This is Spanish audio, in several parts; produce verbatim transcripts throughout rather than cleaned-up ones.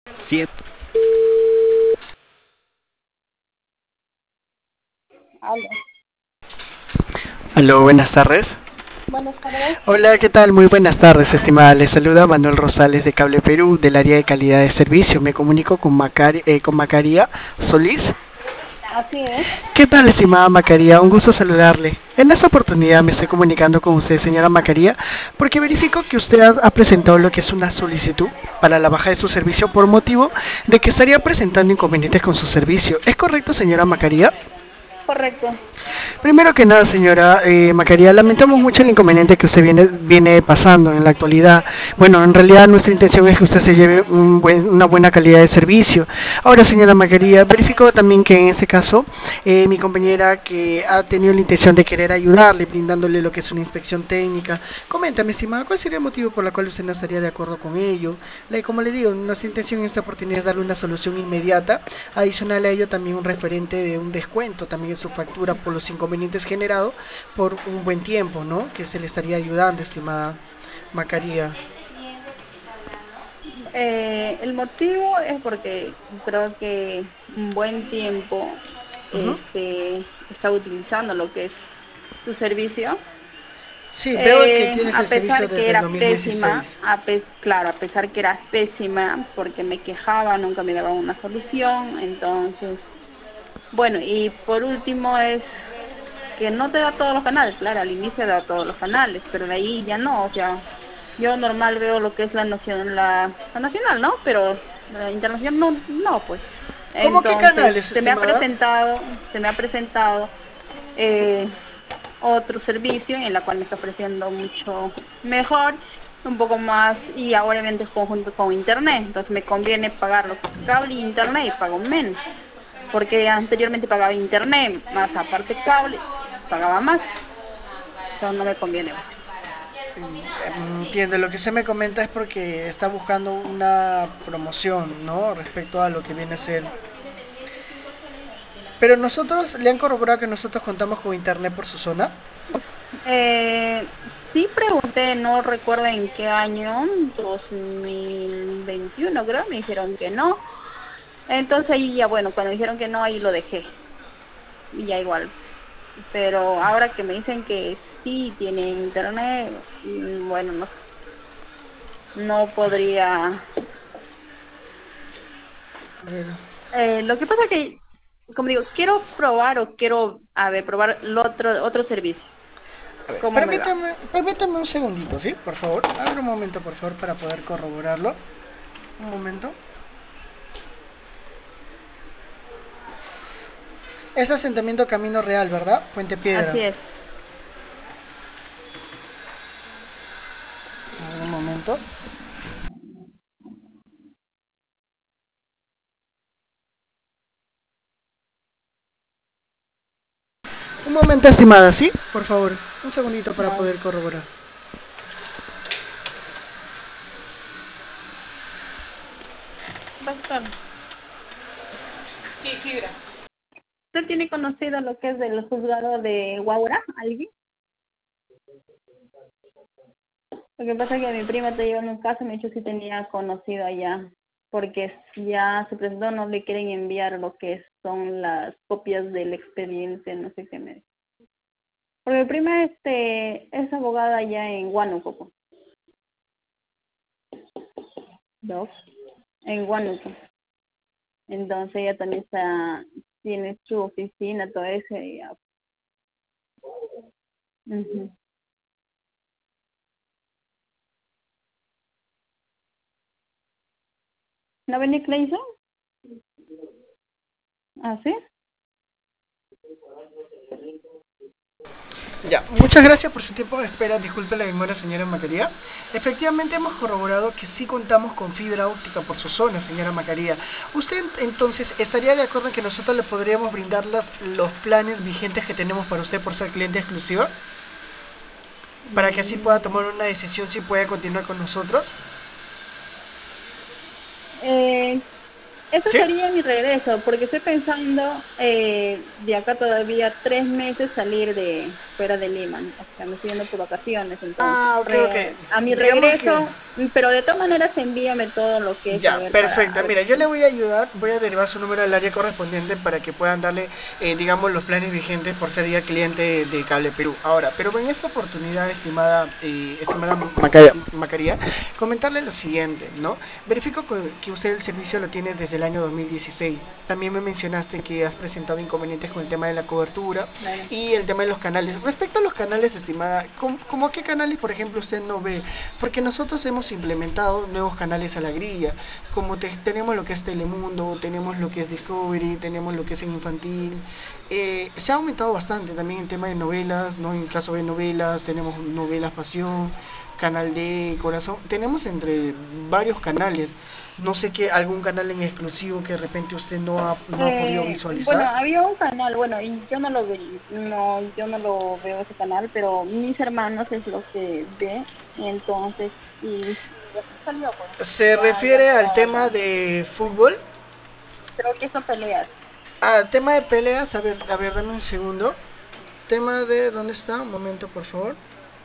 Siete. Aló. Aló, buenas tardes. Buenas tardes. Hola, ¿qué tal? Muy buenas tardes, estimada. Les saluda Manuel Rosales de Cable Perú, del área de calidad de servicio. Me comunico con, Macari, eh, con Macaría Solís. Así es. ¿Qué tal, estimada Macaría? Un gusto saludarle. En esta oportunidad me estoy comunicando con usted, señora Macaría, porque verifico que usted ha, ha presentado lo que es una solicitud para la baja de su servicio por motivo de que estaría presentando inconvenientes con su servicio. ¿Es correcto, señora Macaría? Correcto. Primero que nada, señora eh, Macaría, lamentamos mucho el inconveniente que usted viene, viene pasando en la actualidad. Bueno, en realidad nuestra intención es que usted se lleve un buen, una buena calidad de servicio. Ahora, señora Macaría, verifico también que en este caso eh, mi compañera que ha tenido la intención de querer ayudarle, brindándole lo que es una inspección técnica. Coméntame, estimada, ¿cuál sería el motivo por el cual usted no estaría de acuerdo con ello? Le, como le digo, nuestra intención en esta oportunidad es darle una solución inmediata. Adicional a ello, también un referente de un descuento también en su factura por los inconvenientes generados por un buen tiempo, ¿no? Que se le estaría ayudando, estimada Macaría. Eh, el motivo es porque creo que un buen tiempo Ujú. este, está utilizando lo que es su servicio. Sí, veo que Eh, tienes el a servicio pesar que desde el era pésima, dos mil dieciséis. a pe- claro, a pesar que era pésima, porque me quejaba, nunca me daban una solución. Entonces, bueno, y por último es que no te da todos los canales, claro, al inicio da todos los canales, pero de ahí ya no, o sea, yo normal veo lo que es la nación, la, la nacional, ¿no? Pero la internacional no, no, pues. ¿Cómo qué Entonces, canales, se me ha estimada? presentado, se me ha presentado eh, otro servicio en la cual me está ofreciendo mucho mejor, un poco más, y ahora obviamente es conjunto con internet, entonces me conviene pagar lo que es cable y internet y pago menos, porque anteriormente pagaba internet, más aparte cable, pagaba más, entonces no me conviene. Entiende, lo que se me comenta es porque está buscando una promoción, ¿no? Respecto a lo que viene a ser. Pero nosotros, ¿le han corroborado que nosotros contamos con internet por su zona? Eh, sí pregunté, no recuerdo en qué año, dos mil veintiuno creo, me dijeron que no. Entonces ahí ya, bueno, cuando dijeron que no, ahí lo dejé. Y ya igual. Pero ahora que me dicen que sí tiene internet, mm, bueno, no, no podría. A ver, Eh, lo que pasa que, como digo, quiero probar o quiero, a ver, probar el otro, otro servicio. a ver, ¿Cómo me va? permítame, permítame un segundito, ¿sí? Por favor, abre un momento, por favor, para poder corroborarlo. Un momento. Es asentamiento Camino Real, ¿verdad? Puente Piedra. Así es. A ver, un momento. Un momento, estimada, ¿sí? Por favor, un segundito para No, poder corroborar. va a estar. ¿Usted tiene conocido lo que es del juzgado de Guaura, alguien? Lo que pasa es que mi prima te lleva en un caso, me dijo si tenía conocido allá, porque ya se presentó, no le quieren enviar lo que son las copias del expediente, no sé qué me dijo. Porque mi prima este, es abogada allá en Huánuco, pues. ¿No? En Huánuco. Entonces ella también está, tiene su oficina, todo eso, y ya. Ujú. ¿No venía Clayson? ¿Ah, sí? Ya, muchas gracias por su tiempo de espera. Disculpe la demora, señora Macaría. Efectivamente, hemos corroborado que sí contamos con fibra óptica por su zona, señora Macaría. ¿Usted entonces estaría de acuerdo en que nosotros le podríamos brindar las, los planes vigentes que tenemos para usted por ser cliente exclusiva? Para que así pueda tomar Mm, una decisión si puede continuar con nosotros. eh, Eso ¿Sí? sería mi regreso, porque estoy pensando eh, de acá todavía tres meses salir de, fuera de Lima, o sea, me estoy yendo por vacaciones, entonces Ah, ok, re- ok. a mi Digamos regreso, que... pero de todas maneras envíame todo lo que es a Ya, ver para perfecto. a ver. Mira, yo le voy a ayudar, voy a derivar su número al área correspondiente para que puedan darle, eh, digamos, los planes vigentes por ser ya cliente de Cable Perú. Ahora, pero en esta oportunidad, estimada, eh, estimada Macaria, Macaría, comentarle lo siguiente, ¿no? Verifico co- que usted el servicio lo tiene desde el año dos mil dieciséis. También me mencionaste que has presentado inconvenientes con el tema de la cobertura Claro. y el tema de los canales. Respecto a los canales, estimada, ¿cómo, cómo qué canales, por ejemplo, usted no ve? Porque nosotros hemos implementado nuevos canales a la grilla, como te- tenemos lo que es Telemundo, tenemos lo que es Discovery, tenemos lo que es en infantil. Eh, se ha aumentado bastante también el tema de novelas, ¿no? En caso de novelas, tenemos Novelas Pasión, Canal de Corazón, tenemos entre varios canales. No sé qué, algún canal en exclusivo que de repente usted no ha, no ha podido Eh, bueno, visualizar. había un canal, bueno, y yo no lo vi, no, yo no lo veo ese canal, pero mis hermanos es lo que ve, entonces, y ya salió, pues, Se ya, ya refiere al estaba tema la, de fútbol. creo que son peleas. Ah, tema de peleas, a ver, a ver, dame un segundo. Tema de, ¿dónde está? Un momento, por favor.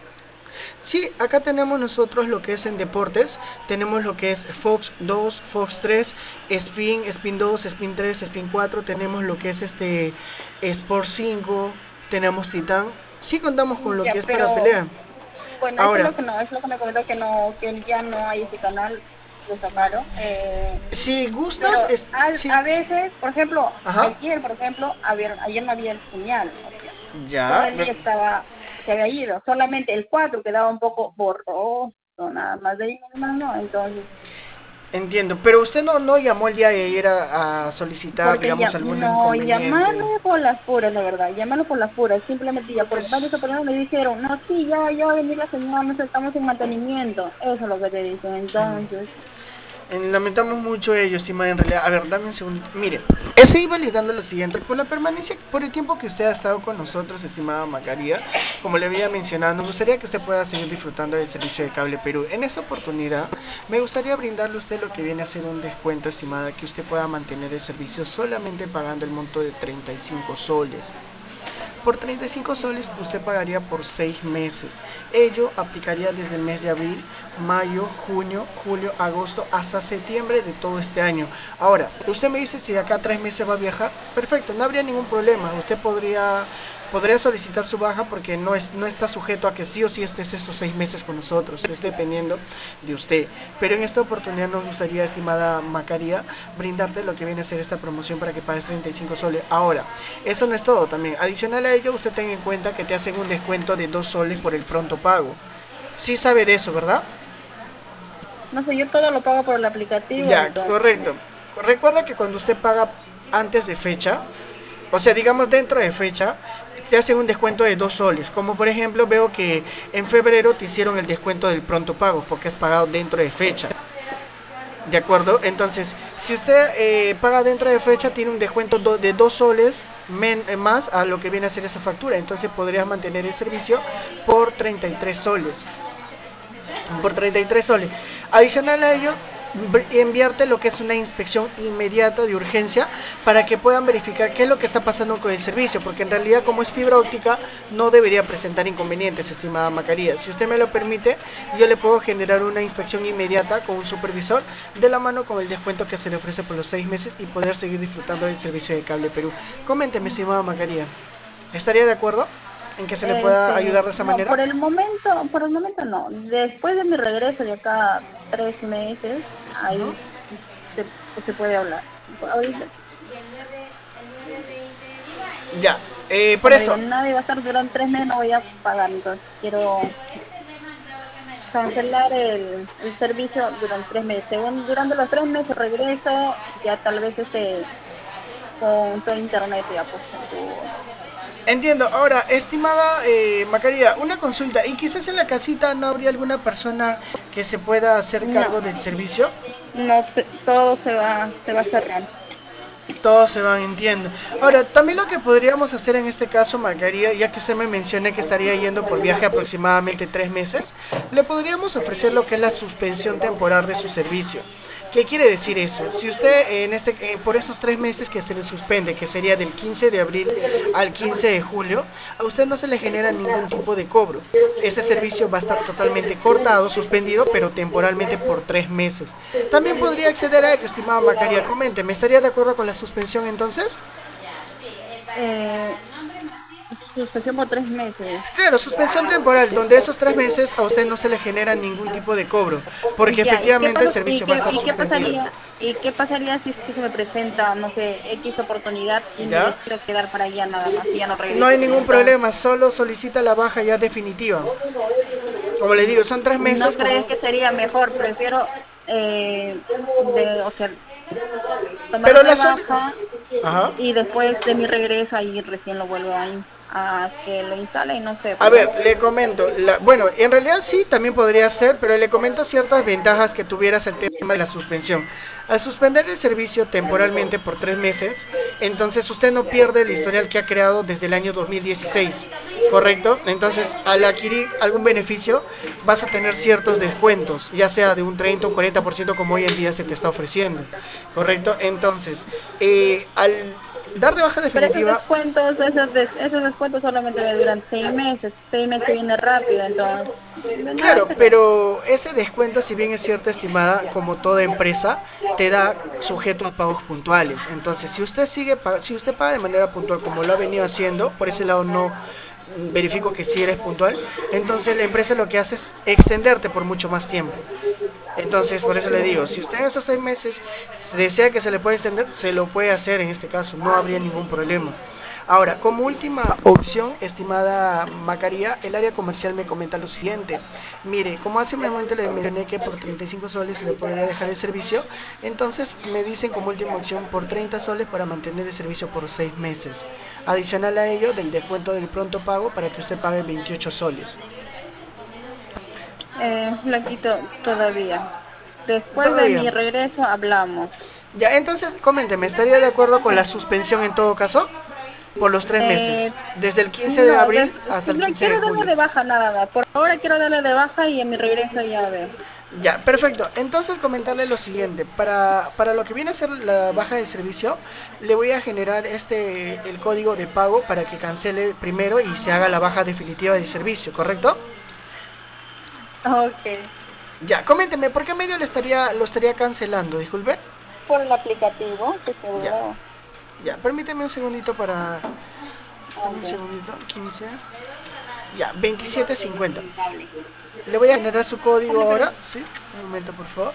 Sí, acá tenemos nosotros lo que es en deportes, tenemos lo que es Fox dos, Fox tres, Spin, Spin dos, Spin tres, Spin cuatro, tenemos lo que es este Sport cinco, tenemos Titán. Sí contamos con lo Ya, que es para pero, pelea. bueno, eso es Ahora, lo que no, es lo que me comentó que no, que ya no hay ese canal, lo sacaron, eh, si pero gustas, es, a, sí, a veces, por ejemplo, ajá, ayer, por ejemplo, ayer, ayer no había señal, o sea, todo ya, el día estaba, se había ido, solamente el cuatro quedaba un poco borroso, nada más de ahí no, no, entonces, entiendo, pero usted no, no llamó el día de ayer a, a solicitar, porque digamos, ya, algún no, inconveniente. llamarlo por las puras, la verdad, llamarlo por las puras, simplemente ya, por varios Pues operadores me dijeron, no, sí, ya, ya va a venir la señal, no estamos en mantenimiento, eso es lo que te dicen, entonces, Eh, Lamentamos mucho ello, estimada, en realidad. A ver, dame un segundo. Mire, estoy validando lo siguiente. Por la permanencia, por el tiempo que usted ha estado con nosotros, estimada Macaría, como le había mencionado, nos gustaría que usted pueda seguir disfrutando del servicio de Cable Perú. En esta oportunidad, me gustaría brindarle a usted lo que viene a ser un descuento, estimada, que usted pueda mantener el servicio solamente pagando el monto de treinta y cinco soles. Por treinta y cinco soles usted pagaría por seis meses. Ello aplicaría desde el mes de abril, mayo, junio, julio, agosto hasta septiembre de todo este año. Ahora, usted me dice si de acá a tres meses va a viajar. Perfecto, no habría ningún problema. Usted podría podría solicitar su baja porque no, es, no está sujeto a que sí o sí estés estos seis meses con nosotros, es dependiendo de usted. Pero en esta oportunidad nos gustaría, estimada Macaría, brindarte lo que viene a ser esta promoción para que pagues treinta y cinco soles. Ahora, eso no es todo también. Adicional a ello, usted tenga en cuenta que te hacen un descuento de dos soles por el pronto pago. Sí sabe de eso, ¿verdad? no sé, yo todo lo pago por el aplicativo, Ya, entonces, correcto. Recuerda que cuando usted paga antes de fecha, o sea, digamos dentro de fecha, te hacen un descuento de dos soles. Como por ejemplo, veo que en febrero te hicieron el descuento del pronto pago porque has pagado dentro de fecha. ¿De acuerdo? Entonces, si usted eh, paga dentro de fecha, tiene un descuento do- de dos soles men- eh, más a lo que viene a ser esa factura. Entonces, podrías mantener el servicio por treinta y tres soles. Por treinta y tres soles. Adicional a ello, enviarte lo que es una inspección inmediata de urgencia para que puedan verificar qué es lo que está pasando con el servicio, porque en realidad como es fibra óptica no debería presentar inconvenientes, estimada Macaría. Si usted me lo permite, yo le puedo generar una inspección inmediata con un supervisor de la mano con el descuento que se le ofrece por los seis meses y poder seguir disfrutando del servicio de Cable Perú. Coménteme, estimada Macaría, ¿estaría de acuerdo en que se le pueda ayudar este, de esa no, manera? por el momento, por el momento no. Después de mi regreso de acá tres meses, Ujú. ahí se, se puede hablar. Ahorita, Ya, eh, por como digo, eso, nadie va a estar durante tres meses, no voy a pagar, entonces quiero cancelar el, el servicio durante tres meses. Según durante los tres meses regreso, ya tal vez este con todo internet ya pues con tu entiendo. Ahora, estimada eh, Macaría, una consulta. ¿Y quizás en la casita no habría alguna persona que se pueda hacer no, cargo del servicio? no se- todo se va se va a cerrar. Todos se van, entiendo. Ahora, también lo que podríamos hacer en este caso, Macaría, ya que usted me menciona que estaría yendo por viaje aproximadamente tres meses, le podríamos ofrecer lo que es la suspensión temporal de su servicio. ¿Qué quiere decir eso? Si usted en este, eh, por esos tres meses que se le suspende, que sería del quince de abril al quince de julio, a usted no se le genera ningún tipo de cobro. Ese servicio va a estar totalmente cortado, suspendido, pero temporalmente por tres meses. También podría acceder a ello, estimada Macaria. Comente, ¿me estaría de acuerdo con la suspensión entonces? Eh, suspensión por tres meses. Claro, suspensión temporal, donde esos tres meses a usted no se le genera ningún tipo de cobro, porque Ya, ¿y qué efectivamente el pasa, y servicio va a qué, estar y qué suspendido. pasaría, y qué pasaría si es que se me presenta, no sé, X oportunidad y me ¿Ya? decido quedar para allá nada más y ya no No hay regreso? ningún Entonces, problema, solo solicita la baja ya definitiva. Como le digo, son tres ¿no meses con crees un... que sería mejor? Prefiero, eh, de, o sea, Pero tomarlo de la soli... baja Ajá. y después de mi regreso ahí recién lo vuelvo a, in- a que lo instale y no sé, A pues, ver, ¿no? le comento. La, bueno, en realidad sí, también podría ser, pero le comento ciertas ventajas que tuvieras el tema de la suspensión. Al suspender el servicio temporalmente por tres meses, entonces usted no pierde el historial que ha creado desde el año dos mil dieciséis, ¿correcto? Entonces, al adquirir algún beneficio, vas a tener ciertos descuentos, ya sea de un treinta o un cuarenta por ciento como hoy en día se te está ofreciendo, ¿correcto? Entonces, eh, al dar de baja Pero esos definitiva, descuentos, esos, des- esos descuentos solamente me duran seis meses. Seis meses viene rápido, entonces de nada claro, sirve. pero ese descuento, si bien es cierto, estimada, como toda empresa, te da sujeto a pagos puntuales. Entonces, si usted sigue, pa- si usted paga de manera puntual como lo ha venido haciendo, por ese lado no mm, verifico que si eres puntual, entonces la empresa lo que hace es extenderte por mucho más tiempo. Entonces, por eso le digo, si usted en esos seis meses desea que se le pueda extender, se lo puede hacer en este caso, no habría ningún problema. Ahora, como última opción, estimada Macaría, el área comercial me comenta lo siguiente. Mire, como hace un momento le mencioné que por treinta y cinco soles se le podría dejar el servicio, entonces me dicen como última opción por treinta soles para mantener el servicio por seis meses. Adicional a ello, del descuento del pronto pago para que usted pague veintiocho soles. Eh, lo quito todavía. Después de Todavía. mi regreso hablamos. Ya, entonces, coménteme, ¿estaría de acuerdo con la suspensión en todo caso? Por los tres meses, Eh, desde el quince de no, abril des- hasta el simple- quince de quiero darle julio. de baja nada más. Por ahora quiero darle de baja y en mi regreso ya veo. Ya, perfecto. Entonces comentarle lo siguiente. Para, para lo que viene a ser la baja de servicio, le voy a generar este el código de pago para que cancele primero y se haga la baja definitiva del servicio, ¿correcto? Ok. Ya, coménteme, ¿por qué medio le estaría, lo estaría cancelando? Disculpe. Por el aplicativo, que Ya, seguro. ya, permíteme un segundito para... Dame un Ok. segundito, quince. Ya, veintisiete cincuenta. Le voy a generar su código ahora. Sí, un momento, por favor.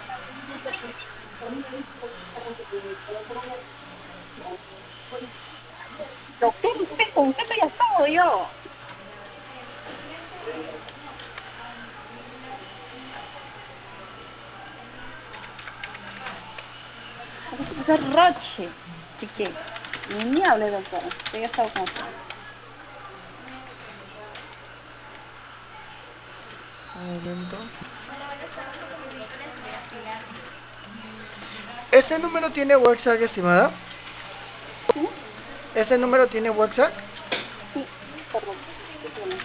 ¿Pero qué, qué- con qué estoy asado yo? Es Roche. Así que, ni hable, doctora. Estoy asado con usted. Un momento. ¿Ese número tiene WhatsApp, estimada? ¿Sí? ¿Ese número tiene WhatsApp? Sí, correcto. Sí, tiene.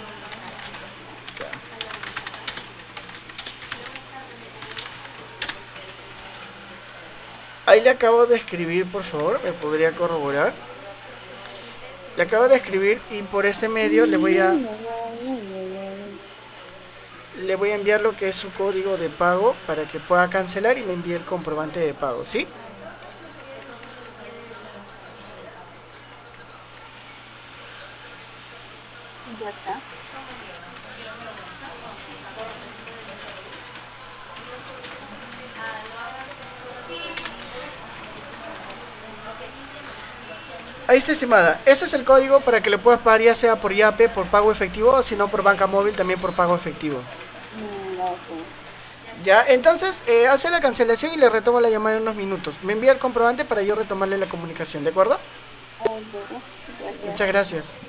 Ahí le acabo de escribir, por favor, me podría corroborar. Le acabo de escribir y por ese medio le voy a le voy a enviar lo que es su código de pago para que pueda cancelar y me envíe el comprobante de pago, ¿sí? Ya está. Ahí está, estimada. Ese es el código para que le puedas pagar ya sea por Yape, por pago efectivo, o si no por banca móvil también por pago efectivo. Mm, ok. Ya, entonces eh, hace la cancelación y le retomo la llamada en unos minutos. Me envía el comprobante para yo retomarle la comunicación, ¿de acuerdo? Ok, gracias. Muchas gracias.